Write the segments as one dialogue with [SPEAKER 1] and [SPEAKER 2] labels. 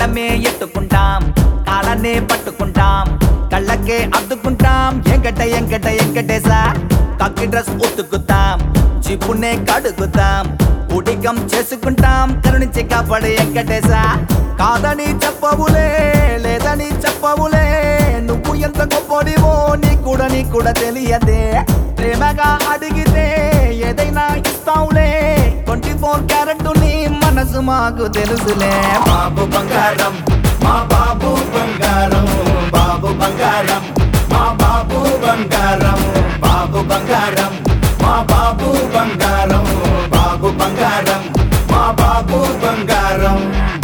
[SPEAKER 1] దండమే ఎట్టుకుంటాం కాళ్ళనే పట్టుకుంటాం కళ్ళకే అద్దుకుంటాం ఎంకటేసా కక్కి డ్రెస్ ఉతుకుతాం చిప్పునే కడుగుతాం ఉడికం చేసుకుంటాం కరుణించి కాపాడే వెంకటేసా కాదని చెప్పవులే లేదని చెప్పవులే నువ్వు ఎంత గొప్పడివో నీ కూడా తెలియదే ప్రేమగా అడిగితే ఏదైనా ఇస్తావులే 24 క్యారెట్ నీ మనసు మాకు తెలుసులే
[SPEAKER 2] బాబు బంగారం మా బాబు బంగారం బాబు బంగారం మా బాబు బంగారం బాబు బంగారం మా బాబు బంగారం బాబు బంగారం మా బాబు బంగారం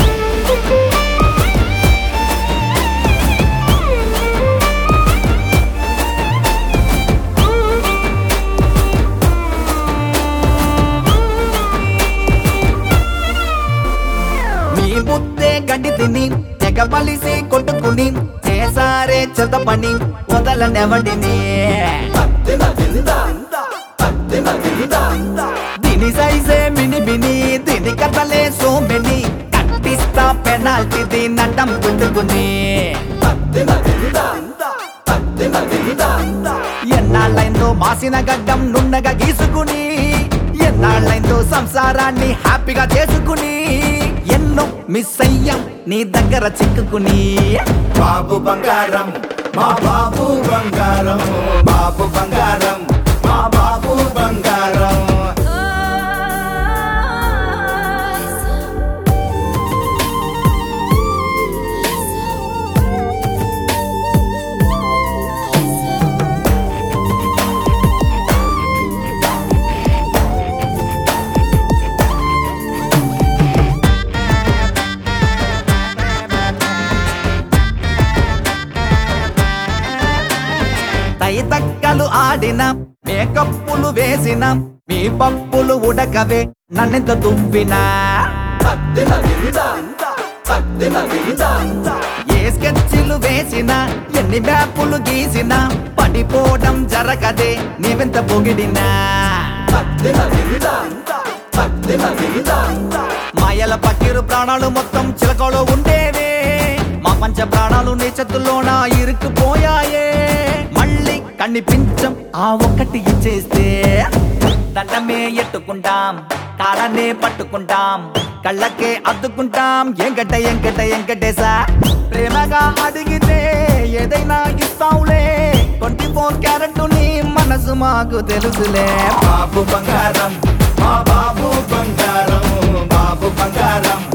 [SPEAKER 1] నీ ముద్దే గడ్డి తిని తెగబలిసి కొట్టుకుని చేసారే చెత్త పని వదలనెవడిని దీని సైజే మిని దీని కథలే సోమెని కట్టిస్తా పెనాల్టీ నడ్డం పెట్టుకుని ఎన్నాళ్ళైందో మాసిన గడ్డం నున్నగా గీసుకుని ఎన్నాళ్ళైందో సంసారాన్ని హ్యాపీగా చేసుకుని ఎన్నో మిస్ అయ్యాం నీ దగ్గర చిక్కుకుని
[SPEAKER 2] బాబు బంగారం మా బాబు బంగారం బాబు బంగారం మా బాబు బంగారం
[SPEAKER 1] తైతక్కలు ఆడిన మేకప్పులు వేసిన మీ పప్పులు ఉడకవే నన్నెంత దువ్వినా ఏ స్కెచ్లు వేసిన ఎన్ని మ్యాపులు గీసిన పడిపోవడం జరగదే నీవెంత పొగిడినా మాయల పక్కిరు ప్రాణాలు మొత్తం చిలకలో ఉండేవే మా పంచ ప్రాణాలు నీ చేతుల్లోన ఇరుక్కుపోయాయే మళ్ళీ కనిపించం ఆ ఒక్కటి ఇచ్చేస్తే దండమే ఎట్టుకుంటాం కాళ్ళనే పట్టుకుంటాం కళ్ళకే అద్దుకుంటాం ఎంకటేసా ప్రేమగా అడిగితే ఏదైనా ఇస్తావులే 24 క్యారెట్ నీ మనసు మాకు తెలుసులే
[SPEAKER 2] బాబు బంగారం మా బాబు బంగారం బాబు బంగారం